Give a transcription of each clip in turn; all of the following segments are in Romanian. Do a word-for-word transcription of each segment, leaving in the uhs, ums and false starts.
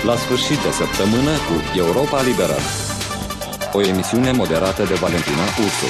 La sfârșit de săptămână cu Europa Liberă. O emisiune moderată de Valentina Ursu.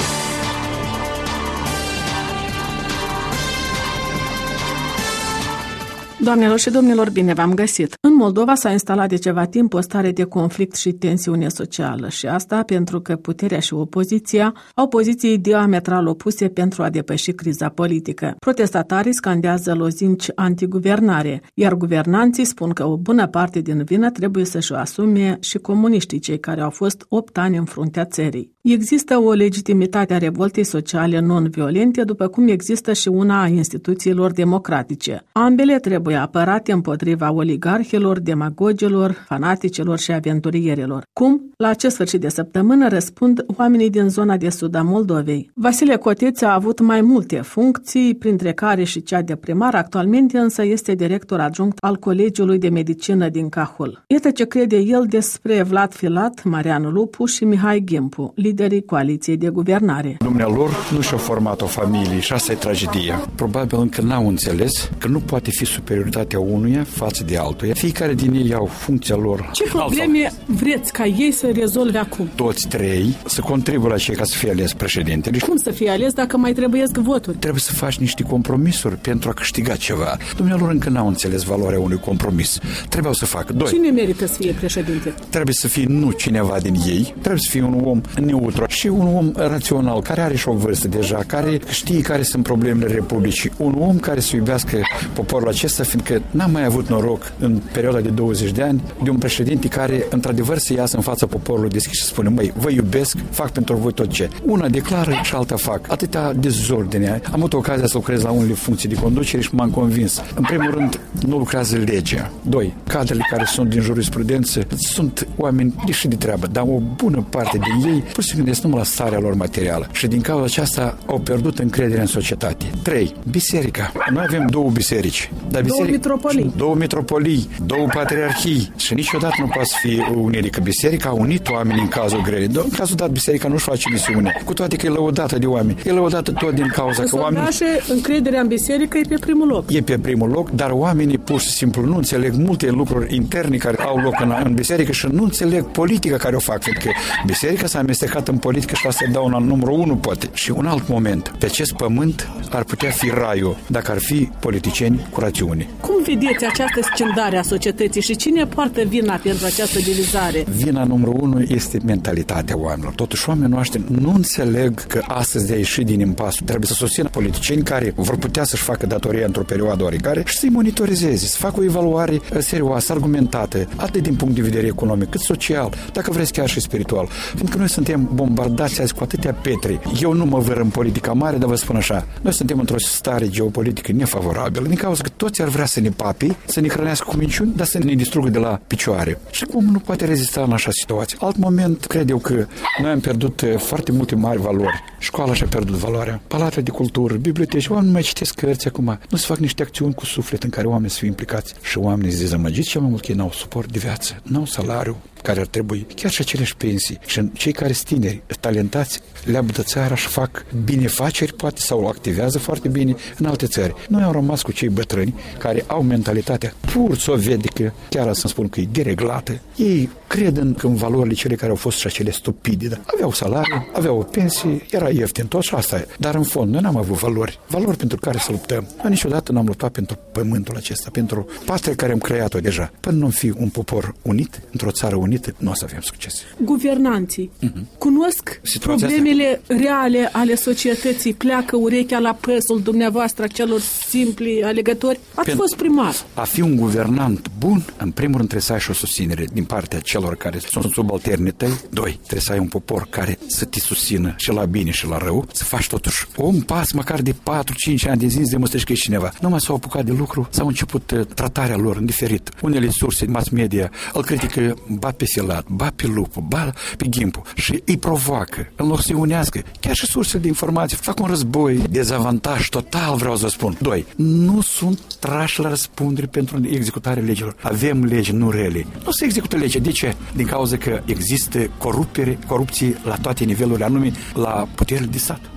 Doamnelor și domnilor, bine v-am găsit! În Moldova s-a instalat de ceva timp o stare de conflict și tensiune socială și asta pentru că puterea și opoziția au poziții diametral opuse pentru a depăși criza politică. Protestatarii scandează lozinci antiguvernare, iar guvernanții spun că o bună parte din vină trebuie să-și o asume și comuniștii, cei care au fost opt ani în fruntea țării. Există o legitimitate a revoltei sociale non-violente, după cum există și una a instituțiilor democratice. Ambele trebuie apărate împotriva oligarhilor, demagogilor, fanaticilor și aventurierilor. Cum? La acest sfârșit de săptămână răspund oamenii din zona de sud a Moldovei. Vasile Coteț a avut mai multe funcții, printre care și cea de primar, actualmente însă este director adjunct al Colegiului de Medicină din Cahul. Iată ce crede el despre Vlad Filat, Marian Lupu și Mihai Ghimpu, liderii coaliției de guvernare. Dumnealor nu și-au format o familie și asta e tragedia. Probabil încă n-au înțeles că nu poate fi superioritatea unuia față de altuia. Fiecare din ei au funcția lor. Ce probleme altfel vreți ca ei să rezolve acum? Toți trei să contribuie la cei ca să fie ales președintele. Cum să fie ales dacă mai trebuiesc voturi? Trebuie să faci niște compromisuri pentru a câștiga ceva. Dumnealor încă n-au înțeles valoarea unui compromis. Trebuiau să facă. Doi. Cine merită să fie președinte? Trebuie să fie nu cineva din ei, trebuie să fie un om neutru și un om rațional, care are și o vârstă deja, care știe care sunt problemele Republicii. Un om care să iubească poporul acesta, fiindcă n-am mai avut noroc în perioada de douăzeci de ani de un președinte care, într-adevăr, să iasă în fața poporului deschis și spune: măi, vă iubesc, fac pentru voi tot ce. Una declară și alta fac. Atâta dezordine. Am avut ocazia să lucrez la unele funcții de conducere și m-am convins. În primul rând, nu lucrează legea. Doi, cadrele care sunt din jurisprudență sunt oameni deși de treabă, dar o bună parte din ei pur și simplu gândesc numai la starea lor materială. Și din cauza aceasta au pierdut încrederea în societate. Trei, biserica. Noi avem două biserici. Dar biserica, două mitropolii. Două mitropolii, două patriarhii. Și niciodată nu poate să fie unire, că biserica a unit oamenii în cazul grele. În cazul dat, biserica nu-și face misiune. Cu toate că e lăudată de oameni. E lăudată tot din cauza că oamenii... încrederea în biserică e pe primul loc. E pe primul loc, dar oamenii pur și simplu nu înțeleg multe lucruri interne care au loc în, în biserică și nu înțeleg politica care o fac. Pentru că biserica s-a amestecat în politică și asta dau un numărul unu, poate. Și un alt moment. Pe acest pământ ar putea fi raiul dacă ar fi politicieni cu rațiune. Cum vedeți această scindare a societății și cine poartă vina pentru această divizare? Vina numărul unu este mentalitatea oamenilor. Totuși, oamenii noștri nu înțeleg că astăzi de a ieși din impasul trebuie să susțină politicieni care vor putea să-și facă datoria într-o perioadă oarecare și să-i monitorizeze, să facă o evaluare serioasă, argumentată, atât din punct de vedere economic, cât social, dacă vreți chiar și spiritual. Pentru că noi suntem bombardați azi cu atâtea petre. Eu nu mă văr în politica mare, dar vă spun așa, noi suntem într-o stare geopolitică nefavorabilă, din cauza că toți ar vrea să ne papi, să ne hrănească cu minciuni, dar să ne distrugă de la picioare. Și cum nu poate rezista în așa situație? Alt moment, cred eu că noi am pierdut foarte multe mari valori. Școala și-a pierdut valoarea. Palatele de cultură, biblioteci, oamenii nu mai citesc cărți acum. Nu se fac niște acțiuni cu suflet în care oamenii să fie implicați. Și oamenii se dezamăgiți cel mai mult că ei n-au suport de viață, n-au salariu care ar trebui, chiar și aceleași pensii. Și cei care sunt tineri, talentați, leabătă țara și fac binefaceri, poate, sau activează foarte bine în alte țări. Noi am rămas cu cei bătrâni care au mentalitatea pur sovietică, chiar să spun că e dereglată. Ei cred în, în valorile cele care au fost și acele stupide. Da? Aveau salariu, aveau o pensie, era ieftin tot și asta e. Dar în fond, noi n-am avut valori. Valori pentru care să luptăm. Noi niciodată n-am luptat pentru pământul acesta, pentru patria care am creat-o deja. Până nu fi un popor unit, într-o țară unită, nu o să avem succes. Guvernanții uh-huh. cunosc situația problemele asta reale ale societății, pleacă urechea la păsul dumneavoastră celor simpli alegători. Ați pentru fost primar. A fi un guvernant bun, în primul rând trebuie să ai și o susținere din partea celor care sunt subalternii tăi. Doi, trebuie să ai un popor care să te susțină și la bine și la rău, să faci totuși un pas măcar de patru cinci ani de zi să demonstrezi că ești cineva. Numai s-au apucat de lucru, s-au început uh, tratarea lor în diferit. Unele surse mass media îl critică, bat pe Filat, bat pe Lupu, bat pe Ghimpu și îi provoacă, în loc să-i unească. Chiar și sursele de informații fac un război, dezavantaj total, vreau să spun. Doi, nu sunt trași la răspundere pentru executarea legilor. Avem legi, nu rele. Nu se execută legea. De ce? Din cauza că există corupere, corupție la toate nivelurile, anume la puterile de stat.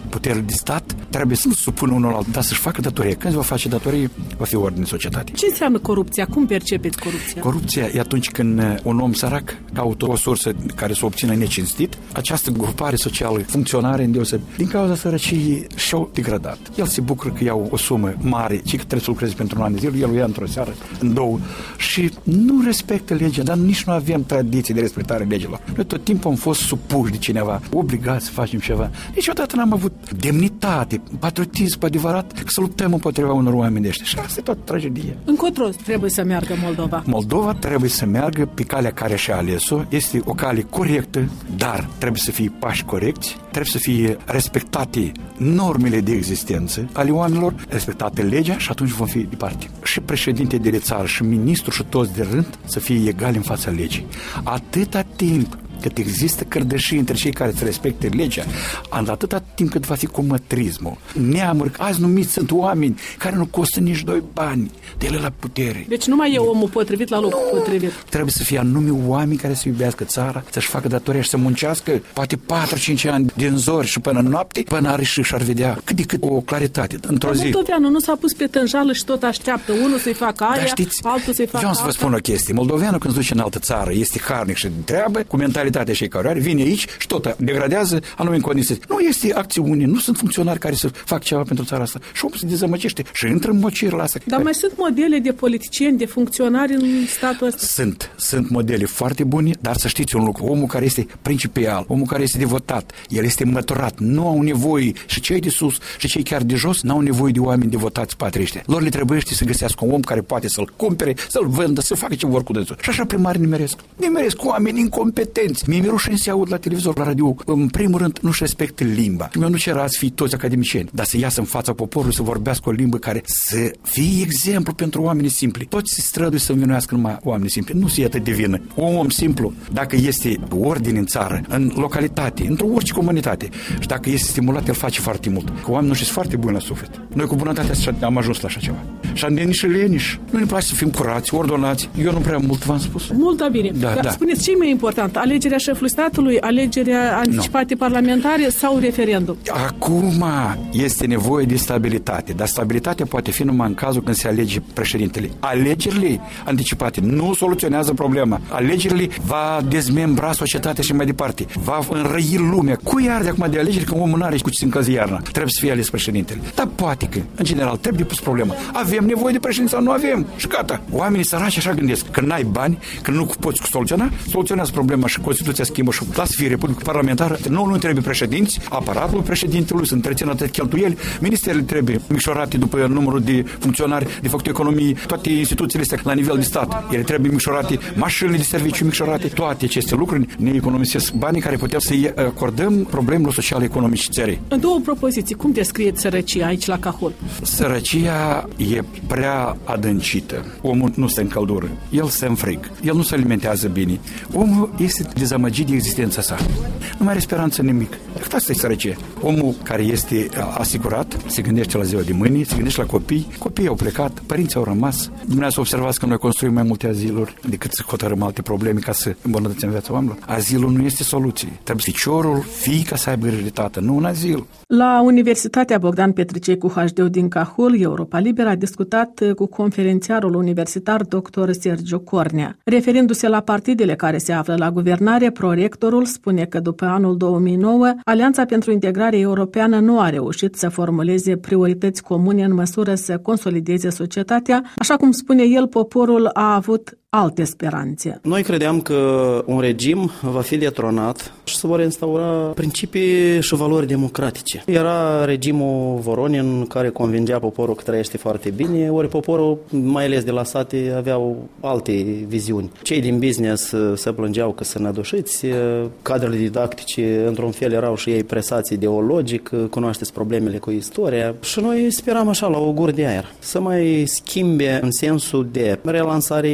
puterile de stat trebuie să nu se supună unul altul, dar să-și facă datorie. Când va face datorie, va fi ordine în societate. Ce înseamnă corupția? Cum percepeți corupția? Corupția e atunci când un om sărac caută o sursă care să o obțină necinstit. Această grupare socială funcționare îndeosebit. Din cauza sărăciei și-au degradat. El se bucură că iau o sumă mare, ci că trebuie să lucreze pentru un an de zile, el o ia într-o seară, în două, și nu respectă legea, dar nici nu avem tradiție de respectare legilor. Noi tot timpul am fost supuși de cineva, obligați să facem ceva. Niciodată n-am avut demnitate, patriotism adevărat, să luptăm împotriva unor oameni de ăștia. Și asta e toată tragedie. Încotro trebuie să meargă Moldova? Moldova trebuie să meargă pe calea care și-a ales-o. Este o cale corectă, dar trebuie să fie pași corecți, trebuie să fie respectate normele de existență ale oamenilor, respectate legea și atunci vom fi departe. Și președinte de țară, și ministru, și toți de rând să fie egali în fața legii. Atâta timp cât există cărdășii între cei care îți respecte legea, atâta timp cât va fi comătrismul, neamuri, azi numiți sunt oameni care nu costă nici doi bani de ele la putere. Deci nu mai e omul potrivit la locul potrivit. Trebuie să fie anumi oameni care să iubească țara, să-și facă datoria și să muncească poate patru cinci ani din zori și până în noapte, până are și și-ar vedea cât de cât o claritate într-o zi. Moldoveanul nu s-a pus pe tânjală și tot așteaptă unul să-i facă aia, știți, altul să-i facă eu am să vă spun o chestie. Moldoveanul când se duce în altă țară, este harnic și treabă, cu mentalitatea și care are, vine aici și tot degradează anumite condiții. Nu este acțiune, nu sunt funcționari care să fac ceva pentru țara asta. Și omul se dezamăgește și intră în mociri la asta. Dar care... mai sunt modele de politicieni, de funcționari în statul ăsta? Sunt, sunt modele foarte bune, dar să știți un lucru, omul care este principial, omul care este devotat, el este măturat, nu au nevoie, și cei de sus și cei chiar de jos n-au nevoie de oameni devotați patriști. Lor le trebuie să găsească un om care poate să-l cumpere, să-l vândă, să facă ce vor cu dânsul. Și așa primarii nimeresc. Nimeresc oameni incompetenți. Mie mi-e rușine să aud la televizor, la radio. În primul rând, nu-și respectă limba. Eu nu cer azi fi toți academicieni, dar să iasă în fața poporului, să vorbească o limbă care să fie exemplu pentru oamenii simpli. Toți se străduie să învinuiască numai oamenii simpli. Nu se iată de vină. Un om simplu, dacă este ordine în țară, în localitate, într-o orice comunitate, și dacă este stimulat, el face foarte mult. Că oamenii noștri sunt foarte buni la suflet. Noi cu bunătatea am ajuns la așa ceva. Și am venit și leniși. Nu ne place să fim curați, ordonați. Eu nu prea mult v-am spus. Mult, da, bine. Da, Dar da. spuneți, ce e mai important? Alegerea șefului statului, alegerea anticipate no. parlamentare sau referendum? Acum este nevoie de stabilitate, dar stabilitatea poate fi numai în cazul când se alege președintele. Alegerile anticipate nu soluționează problema. Alegerile va dezmembra societatea și mai departe. Va înrăi lumea. Cui arde acum de alegeri când omul n-are cu ce se încălzi iarna? Trebuie să fie ales președintele. Dar poate că, în general, trebuie pus problema. Avem nevoie de președinte sau nu avem? Și gata. Oamenii săraci așa gândesc. Când n-ai bani, când nu poți soluționa, soluționează problema și Constituția schimbă și lasă fie Republică Parlamentară. Nu, nu trebuie președinți, aparatul președintelui să întrețină atât cheltuieli, ministerele trebuie micșorate după numărul de funcționari, de făcut economii, toate instituțiile astea la nivel de stat. Ele trebuie micșorate, mașinile de serviciu micșorate, toate aceste lucruri ne economisesc banii care putem să-i acordăm problemelor sociale economice țării. În două propoziții, cum descrieți sărăcia aici la Cahul? Sărăcia e prea adâncită. Omul nu se încăldură, el se înfrig, el nu se alimentează bine. Omul este dezamăgit de existența sa. Nu mai are speranță nimic. Asta e sărăcie. Omul care este asigurat se gândește la ziua de mâine, se gândește la copii. Copiii au plecat, părinții au rămas. Dumneavoastră observați că noi construim mai multe aziluri decât să hotărâm alte probleme ca să îmbunătățim viața oamenilor. Azilul nu este soluție. Trebuie piciorul, fiica să aibă grijă de tată, nu un azil. La Universitatea Bogdan Petricei cu H D din Cahul, Europa Liberă a discutat cu conferențiarul universitar doctor Sergiu Cornea. Referindu-se la partidele care se află la guvernare, prorectorul spune că după anul două mii nouă, Alianța pentru Integrare Europeană nu a reușit să formuleze priorități comune în măsură să consolideze societatea. Așa cum spune el, poporul a avut alte speranțe. Noi credeam că un regim va fi detronat și se vor instaura principii și valori democratice. Era regimul Voronin care convingea poporul că trăiește foarte bine, ori poporul, mai ales de la sate, aveau alte viziuni. Cei din business se plângeau că sunt nădușiți, cadrele didactice într-un fel erau și ei presați ideologic, cunoașteți problemele cu istoria și noi speram așa la o gură de aer să mai schimbe în sensul de relansare economică,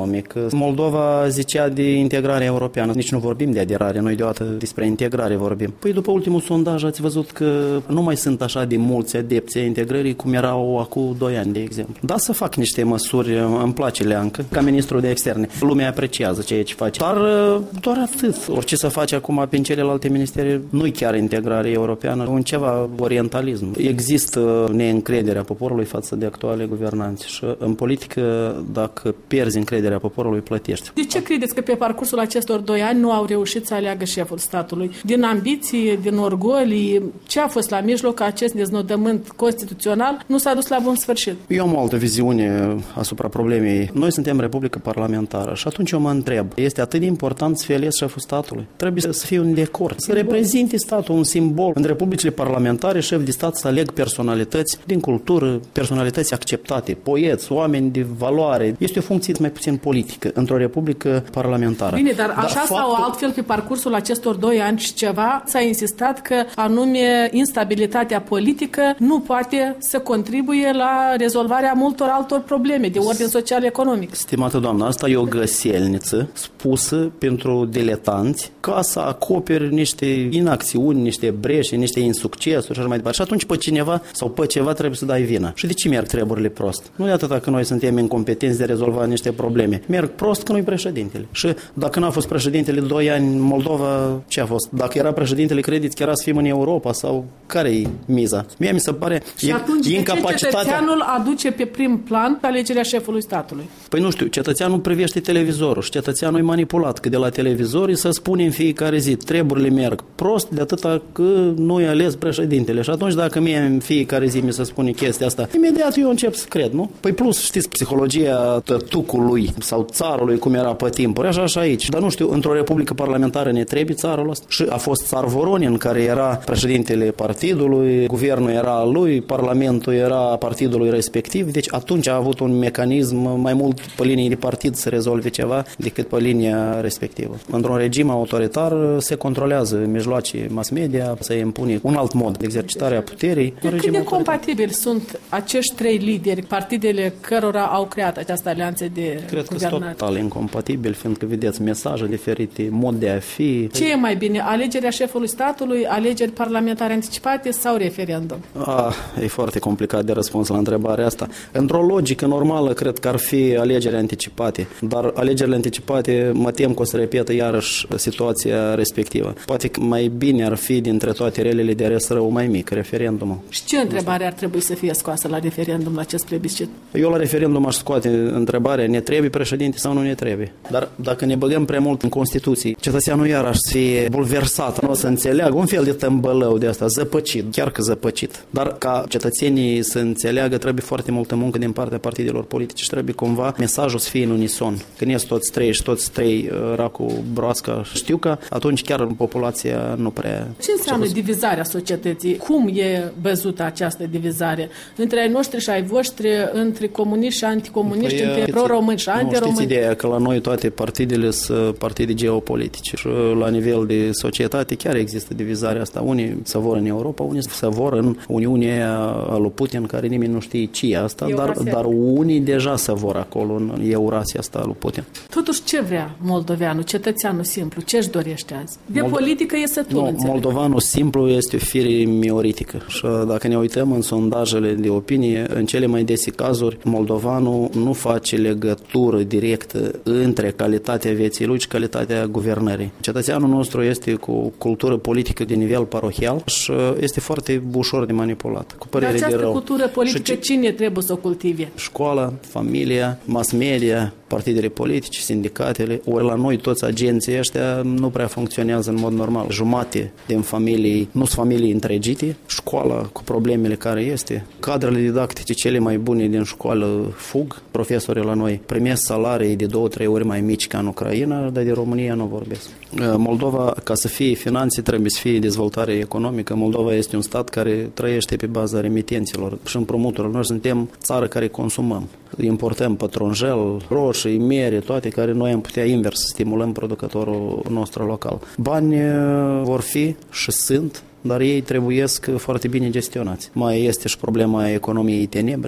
economic. Moldova zicea de integrare europeană. Nici nu vorbim de aderare, noi deodată despre integrare vorbim. Păi după ultimul sondaj ați văzut că nu mai sunt așa de mulți adepți ai integrării cum erau acum doi ani, de exemplu. Da, să fac niște măsuri, îmi place Leancă, ca ministru de externe. Lumea apreciază ceea ce face. Dar doar atât. Orice să face acum prin celelalte ministere, nu-i chiar integrare europeană, un ceva orientalism. Există neîncrederea poporului față de actuale guvernanți și în politică, dacă pierzi încrederea poporului, plătești. De ce credeți că pe parcursul acestor doi ani nu au reușit să aleagă șeful statului? Din ambiție, din orgolii, ce a fost la mijloc că acest deznodământ constituțional nu s-a dus la bun sfârșit? Eu am o altă viziune asupra problemei. Noi suntem Republică Parlamentară și atunci eu mă întreb, este atât de important să fie ales șeful statului? Trebuie să fie un decor, să reprezinte statul, un simbol. În republicile parlamentare, șef de stat să aleg personalități din cultură, personalități acceptate, poeți, oameni de valoare. Este o funcție mai puțin politică într-o republică parlamentară. Bine, dar, dar așa faptul... sau altfel pe parcursul acestor doi ani și ceva s-a insistat că anume instabilitatea politică nu poate să contribuie la rezolvarea multor altor probleme de ordin social-economic. Stimată doamnă, asta e o găselniță spusă pentru diletanți ca să acoperi niște inacțiuni, niște breșe, niște insuccesuri și așa mai departe. Și atunci pe cineva sau pe ceva trebuie să dai vina. Și de ce merg treburile prost? Nu de atâta că noi suntem incompetenți de rezolva niște probleme. Merg prost că nu-i președintele. Și dacă n-a fost președintele doi ani în Moldova, ce a fost? Dacă era președintele, credeți că era să fim în Europa sau care-i miza? Mie mi se pare și atunci e incapacitatea... de ce cetățeanul aduce pe prim plan alegerea șefului statului? Păi nu știu, cetățeanul privește televizorul și cetățeanul e manipulat, că de la televizor să spune în fiecare zi, treburile merg prost de atâta că nu-i ales președintele. Și atunci dacă mie în fiecare zi mi se spune chestia asta, imediat eu încep să cred, nu? Păi plus, știți, psihologia tătucului sau țarului, cum era pe timpuri, așa și aici. Dar nu știu, într-o republică parlamentară ne trebuie țarul ăsta. Și a fost țar Voronin, care era președintele partidului, guvernul era al lui, parlamentul era partidului respectiv, deci atunci a avut un mecanism mai mult pe linie de partid să rezolve ceva decât pe linia respectivă. Într-un regim autoritar se controlează mijloace mass media, se impune un alt mod de exercitare a puterii. De cât de compatibili sunt acești trei lideri, partidele cărora au creat această alianță de Cred guvernare? că sunt total incompatibili, fiindcă vedeți mesaje diferite, mod de a fi. Ce e mai bine, alegerea șefului statului, alegeri parlamentare anticipate sau referendum? Ah, e foarte complicat de răspuns la întrebarea asta. Într-o logică normală, cred că ar fi alegeri anticipate, dar alegerile anticipate mă tem că o să repetă iarăși situația respectivă. Poate că mai bine ar fi dintre toate relele de res rău mai mic, referendumul. Și ce întrebare ar trebui să fie scoasă la referendum, la acest plebiscit? Eu la referendum aș scoate întrebarea, ne trebuie președinte sau nu ne trebuie? Dar dacă ne băgăm prea mult în Constituție, cetățeanul iarăși să fie bulversat, nu o să înțeleagă, un fel de tâmbălău de asta, zăpăcit, chiar că zăpăcit. Dar ca cetățenii să înțeleagă, trebuie foarte multă muncă din partea partidelor politice și trebuie cumva mesajul să fie în unison. Când ies toți trei și toți trei racu broasca știu că atunci chiar populația nu prea... Ce înseamnă divizarea societății? Cum e văzută această divizare? Între ai noștri și ai voștri, între comuniști și anticomuniști, păi, între pro-români și anti-români? Știți ideea că la noi toate partidele sunt partide geopolitice și la nivel de societate chiar există divizarea asta. Unii se vor în Europa, unii se vor în Uniunea a lui Putin, care nimeni nu știe ce e asta, dar, dar unii deja se vor acolo în Eurasia asta a lui Putin. Totuși ce vrea moldoveanul, cetățeanul simplu? Ce își dorește azi? De Mold- politică e sătul, nu, înțeleg. Moldovanul simplu este o fire mioritică și dacă ne uităm în sondajele de opinie, în cele mai dese cazuri, moldovanul nu face legătură directă între calitatea vieții lui și calitatea guvernării. Cetățeanul nostru este cu cultură politică de nivel parohial și este foarte ușor de manipulat. Cu părere de această de rău. cultură politică ce... cine trebuie să o cultive? Școala, familia, mass media, partidele politice, sindicatele, ori la noi toți agenții ăștia nu prea funcționează în mod normal. Jumate din familii, nu sunt familii întregite, școala cu problemele care este, cadrele didactice cele mai bune din școală fug, profesorii la noi primesc salarii de două, trei ori mai mici ca în Ucraina, dar de România nu vorbesc. Moldova, ca să fie finanțe, trebuie să fie dezvoltare economică. Moldova este un stat care trăiește pe baza remitenților și împrumuturilor. Noi suntem țară care consumăm. Importăm pătrunjel, roșii, mere, toate care noi am putea invers să stimulăm producătorul nostru local. Bani vor fi și sunt, dar ei trebuiesc foarte bine gestionați. Mai este și problema economiei tenebre.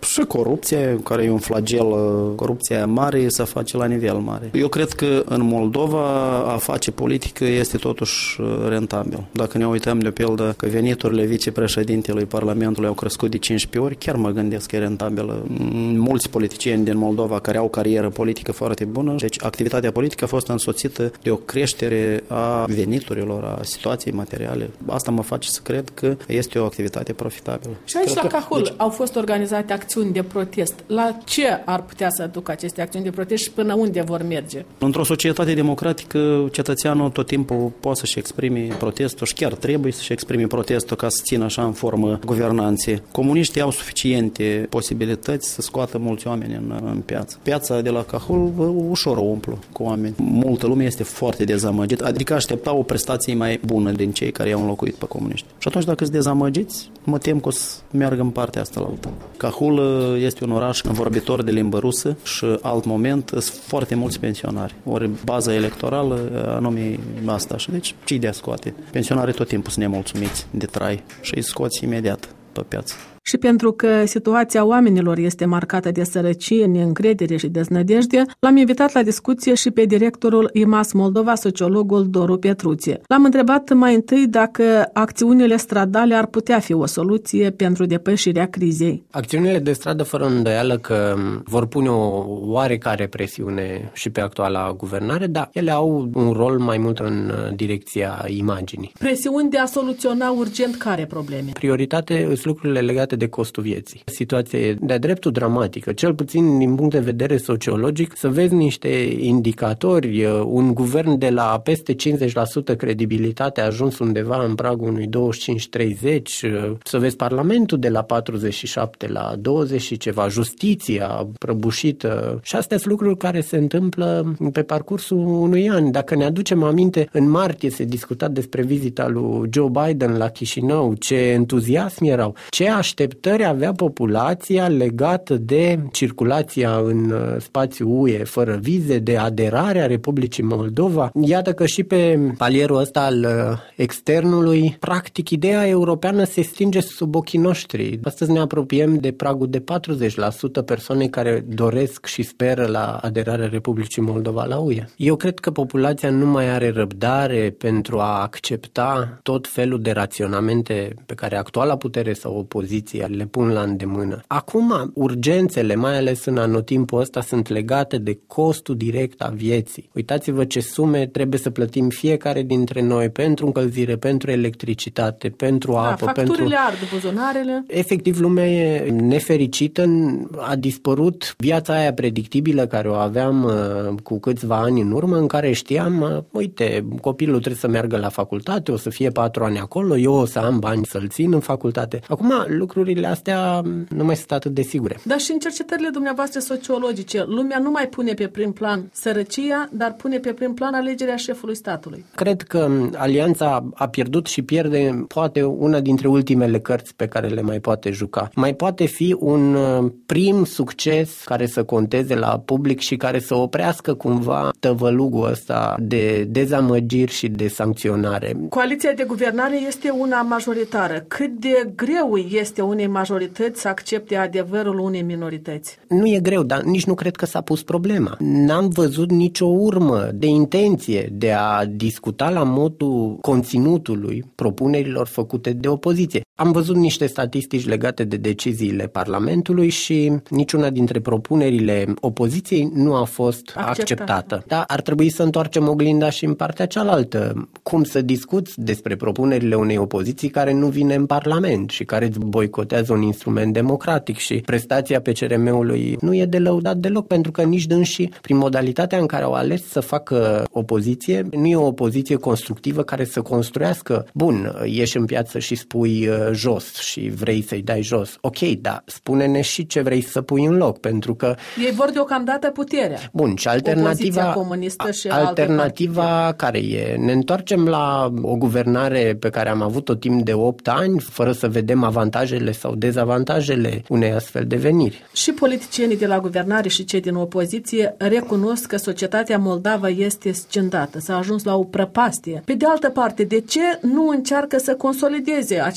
Și corupția, care e un flagel, corupția mare, se face la nivel mare. Eu cred că în Moldova a face politică este totuși rentabil. Dacă ne uităm de pildă că veniturile vicepreședintelui Parlamentului au crescut de cincisprezece ori, chiar mă gândesc că e rentabilă. Mulți politicieni din Moldova care au carieră politică foarte bună, deci activitatea politică a fost însoțită de o creștere a veniturilor, a situației materiale. Asta mă face să cred că este o activitate profitabilă. Și aici cred la că, Cahul deci, au fost organizate acțiuni de protest. La ce ar putea să ducă aceste acțiuni de protest și până unde vor merge? Într-o societate democratică, cetățeanul tot timpul poate să-și exprime protestul și chiar trebuie să-și exprime protestul ca să țină așa în formă guvernanței. Comuniștii au suficiente posibilități să scoată mulți oameni în, în piață. Piața de la Cahul ușor o umplu cu oameni. Multă lume este foarte dezamăgită, adică aștepta o prestație mai bună din cei care i-au înlocuit pe comuniști. Și atunci dacă sunt dezamăgiți, mă tem că o să meargă în partea asta la altă. Cahul este un oraș vorbitor de limbă rusă și alt moment sunt foarte mulți pensionari. Ori baza electorală anume asta. Și deci ce de a scoate? Pensionarii tot timpul sunt nemulțumiți de trai și îi scoți imediat pe piață. Și pentru că situația oamenilor este marcată de sărăcie, neîncredere și deznădejde, l-am invitat la discuție și pe directorul I M A S Moldova, sociologul Doru Petruție. L-am întrebat mai întâi dacă acțiunile stradale ar putea fi o soluție pentru depășirea crizei. Acțiunile de stradă, fără îndoială că vor pune o oarecare presiune și pe actuala guvernare, dar ele au un rol mai mult în direcția imaginii. Presiuni de a soluționa urgent care probleme? Prioritate sunt lucrurile legate de costul vieții. Situația e de-a dreptul dramatică, cel puțin din punct de vedere sociologic, să vezi niște indicatori, un guvern de la peste cincizeci la sută credibilitate a ajuns undeva în pragul unui douăzeci și cinci treizeci, să vezi Parlamentul de la patruzeci și șapte la douăzeci și ceva, justiția prăbușită și astea sunt lucruri care se întâmplă pe parcursul unui an. Dacă ne aducem aminte, în martie se discuta despre vizita lui Joe Biden la Chișinău, ce entuziasm erau, ce așteptări avea populația legată de circulația în spațiul U E fără vize, de aderarea Republicii Moldova. Iată că și pe palierul ăsta al externului, practic, ideea europeană se stinge sub ochii noștri. Astăzi ne apropiem de pragul de patruzeci la sută persoane care doresc și speră la aderarea Republicii Moldova la U E. Eu cred că populația nu mai are răbdare pentru a accepta tot felul de raționamente pe care actuala putere sau opoziția le pun la îndemână. Acum, urgențele, mai ales în anotimpul ăsta, sunt legate de costul direct a vieții. Uitați-vă ce sume trebuie să plătim fiecare dintre noi pentru încălzire, pentru electricitate, pentru apă, da, facturile pentru... ard, buzunarele. Efectiv, lumea e nefericită, a dispărut viața aia predictibilă care o aveam uh, cu câțiva ani în urmă, în care știam, uh, uite, copilul trebuie să meargă la facultate, o să fie patru ani acolo, eu o să am bani să-l țin în facultate. Acum, lucrurile astea nu mai sunt atât de sigure. Dar și în cercetările dumneavoastră sociologice, lumea nu mai pune pe prim plan sărăcia, dar pune pe prim plan alegerea șefului statului. Cred că Alianța a pierdut și pierde poate una dintre ultimele cărți pe care le mai poate juca. Mai poate fi un prim succes care să conteze la public și care să oprească cumva tăvălugul ăsta de dezamăgiri și de sancționare. Coaliția de guvernare este una majoritară. Cât de greu este unei majorități să accepte adevărul unei minorități? Nu e greu, dar nici nu cred că s-a pus problema. N-am văzut nicio urmă de intenție de a discuta la modul conținutului propunerilor făcute de opoziție. Am văzut niște statistici legate de deciziile Parlamentului și niciuna dintre propunerile opoziției nu a fost acceptată. acceptată. Dar ar trebui să întoarcem oglinda și în partea cealaltă. Cum să discuți despre propunerile unei opoziții care nu vine în Parlament și care îți boicotează un instrument democratic și prestația P C R M-ului nu e de lăudat deloc, pentru că nici dânsii, prin modalitatea în care au ales să facă opoziție, nu e o opoziție constructivă care să construiască. Bun, ieși în piață și spui uh, jos și vrei să-i dai jos. Ok, dar spune-ne și ce vrei să pui în loc, pentru că... Ei vor deocamdată puterea. Bun, și alternativa, comunistă și alternativa care e? Ne întoarcem la o guvernare pe care am avut-o timp de opt ani, fără să vedem avantajele sau dezavantajele unei astfel de veniri. Și politicienii de la guvernare și cei din opoziție recunosc că societatea moldavă este scindată, s-a ajuns la o prăpastie. Pe de altă parte, de ce nu încearcă să consolideze această societate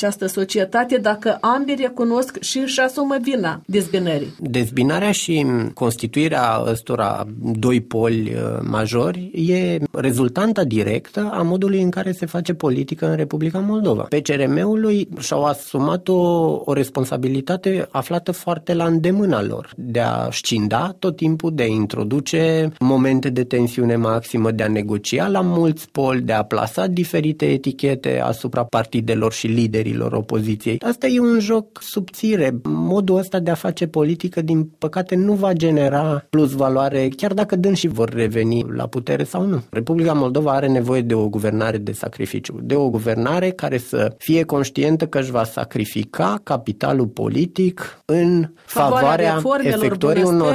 societate dacă ambii recunosc și își asumă vina dezbinării? Dezbinarea și constituirea ăstora doi poli majori e rezultanta directă a modului în care se face politică în Republica Moldova. P C R M-ului și-au asumat o, o responsabilitate aflată foarte la îndemâna lor, de a scinda tot timpul, de a introduce momente de tensiune maximă, de a negocia la mulți poli, de a plasa diferite etichete asupra partidelor și liderilor opoziției. Asta e un joc subțire. Modul ăsta de a face politică, din păcate, nu va genera plus valoare, chiar dacă dânsii vor reveni la putere sau nu. Republica Moldova are nevoie de o guvernare de sacrificiu, de o guvernare care să fie conștientă că își va sacrifica capitalul politic în favoarea efectuării unor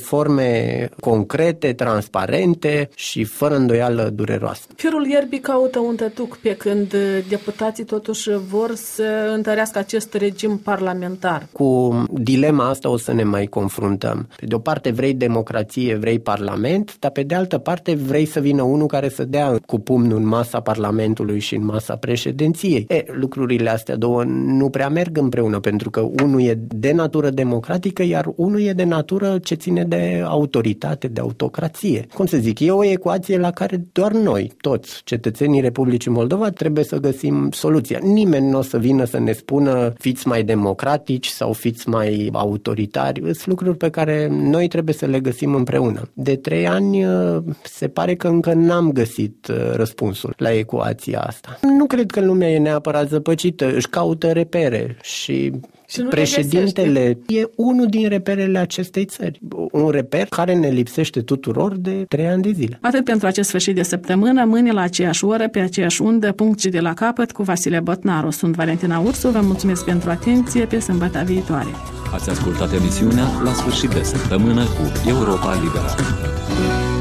reforme concrete, transparente și fără îndoială dureroasă. Firul ierbii caută un tătuc, pe când deputații totuși vor să întărească acest regim parlamentar. Cu dilema asta o să ne mai confruntăm. Pe de o parte vrei democrație, vrei parlament, dar pe de altă parte vrei să vină unul care să dea cu pumnul în masa parlamentului și în masa președinției. E, lucrurile astea două nu prea merg împreună, pentru că unul e de natură democratică, iar unul e de natură ce ține de autoritate, de autocrație. Cum să zic, e o ecuație la care doar noi, toți cetățenii Republicii Moldova, trebuie să găsim soluția. Nimeni nu o să vină să ne spună fiți mai democratici sau fiți mai autoritari. Sunt lucruri pe care noi trebuie să le găsim împreună. De trei ani se pare că încă n-am găsit răspunsul la ecuația asta. Nu cred că lumea e neapărat zăpăcită, își caută repere și... Și președintele e unul din reperele acestei țări. Un reper care ne lipsește tuturor de trei ani de zile. Atât pentru acest sfârșit de săptămână, mâine la aceeași oră, pe aceeași undă, punct și de la capăt, cu Vasile Botnaru. Sunt Valentina Ursu, vă mulțumesc pentru atenție, pe sâmbătă viitoare. Ați ascultat emisiunea La sfârșit de săptămână cu Europa Liberă.